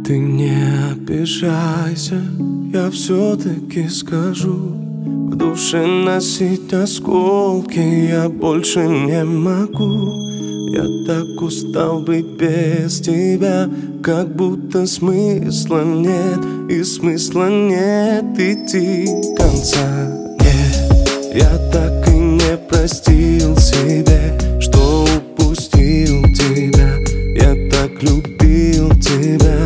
Ты не обижайся, я все-таки скажу. В душе носить осколки я больше не могу. Я так устал быть без тебя, как будто смысла нет, и смысла нет идти конца. Нет, я так и не простил себе, что упустил тебя. Я так любил тебя.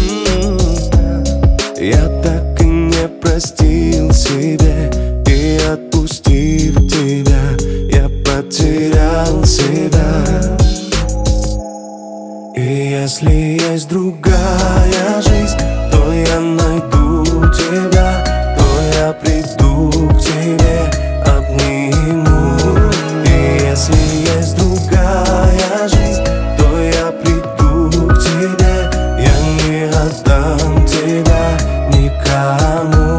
Я так и не простил себе, и отпустив тебя, я потерял себя. И если есть другая жизнь, то я найду тебя, то я приду к тебе, обниму. И если есть другая жизнь, то я приду к тебе, я не отдам тебя никому.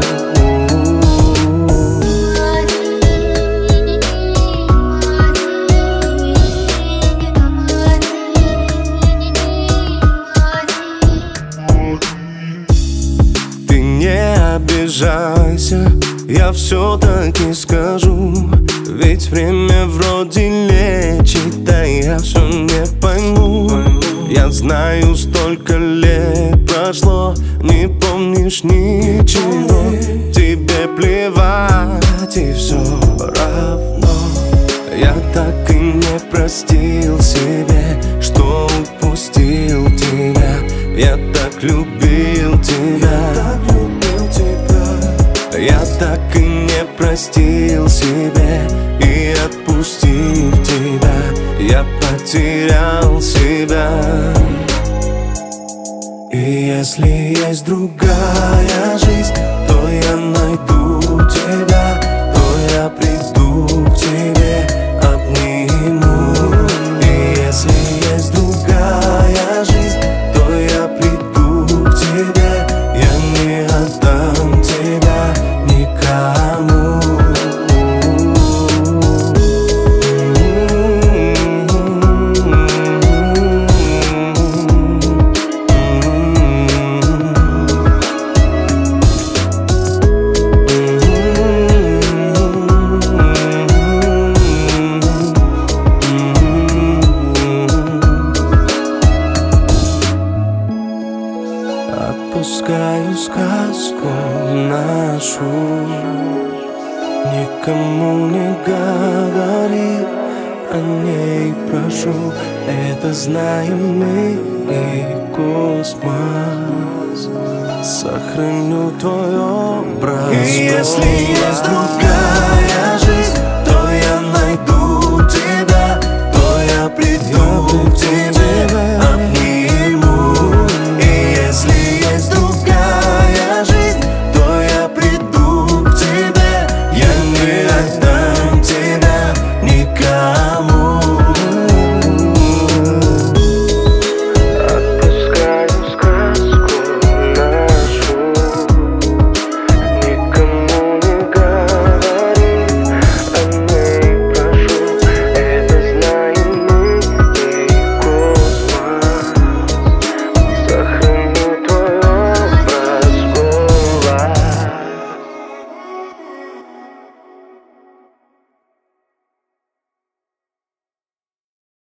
Ты не обижайся, я все-таки скажу. Ведь время вроде лечит, да я все не пойму. Я знаю, столько лет прошло, не помнишь ничего. Тебе плевать и все равно. Я так и не простил себе, что упустил тебя. Я так любил тебя. Я так и не простил себе, и отпустив тебя, я потерял себя. И если есть другая жизнь, то я найду тебя, то я приду к тебе, обниму. И если есть другая жизнь, то я приду к тебе, я не отдам тебя никому. Отпускаю сказку нашу, никому не говори о ней, прошу. Это знаем мы и космос. Сохраню твой образ. И если есть другая